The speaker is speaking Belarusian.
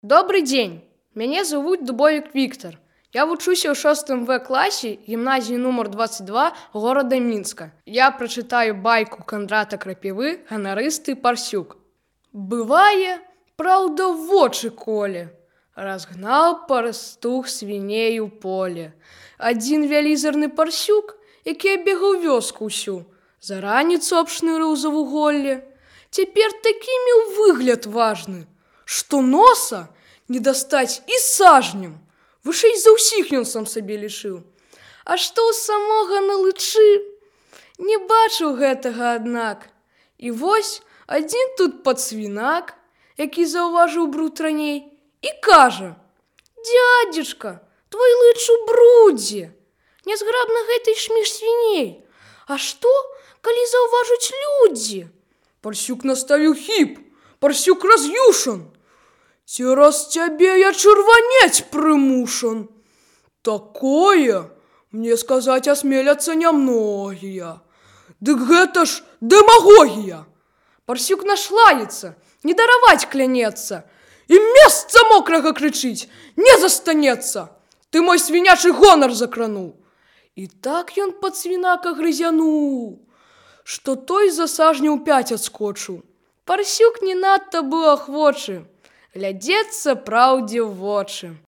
Добрый день, меня зовут Дубовик Виктор. Я вучуся ў 6 В класе гімназіі нумар 22 города Мінска. Я прачытаю байку Кандрата Крапівы «Ганарысты Парсюк». Бывае, праўда, вочы коле, разгнаў пастух свіней у поле. Адзін вялізарны парсюк, які абегаў вёску ўсю, за раніцу абшнырыў за вуголле. Цяпер такі меў выгляд важны, што носа не дастаць і сажнем. Вышэй за ўсіх ён сам сабе лічыў. А што ў самога на лычы? Не бачыў гэтага, аднак. І вось адзін тут падсвінак, які заўважыў бруд раней, і кажа: «Дзядзечка, твой лыч у брудзе, нязграбна гэтай шміж свіней. А што, калі заўважуць людзі?» Парсюк наставіў хіп, парсюк раз'юшан. «Цераз цябе я чырванець прымушан. Такое мне сказаць асмеляцца нямногія. Дык гэта ж дэмагогія!» Парсюк нашлаецца, не дараваць клянецца, і месца мокрага крычыць не застанецца. «Ты мой свінячы гонар закрануў!» І так ён пад свінака грызянуў, што той за сажняў 5 адскочыў. Парсюк не надта быў ахвочы глядзецца праўдзе ў вочы.